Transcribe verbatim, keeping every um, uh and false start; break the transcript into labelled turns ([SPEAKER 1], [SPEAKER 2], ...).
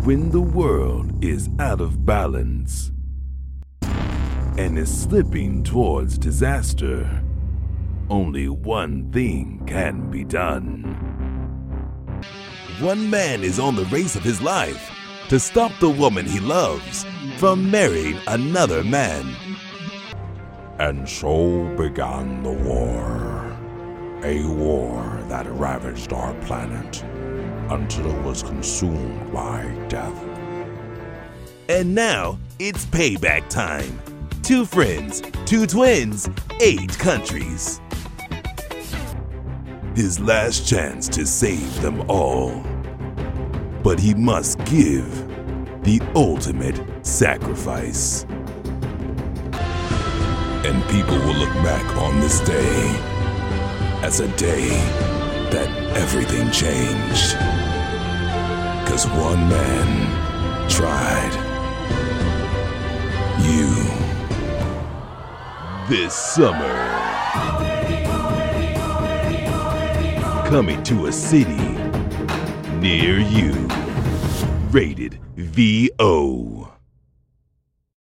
[SPEAKER 1] When the world is out of balance and is slipping towards disaster, only one thing can be done. One man is on the race of his life to stop the woman he loves from marrying another man.
[SPEAKER 2] And so began the war, a war that ravaged our planet until it was consumed by death.
[SPEAKER 1] And now it's payback time. Two friends, two twins, eight countries. His last chance to save them all. But he must give the ultimate sacrifice. And people will look back on this day as a day that everything changed. 'Cause one man tried. You. This summer. Coming to a city near you. Rated V O.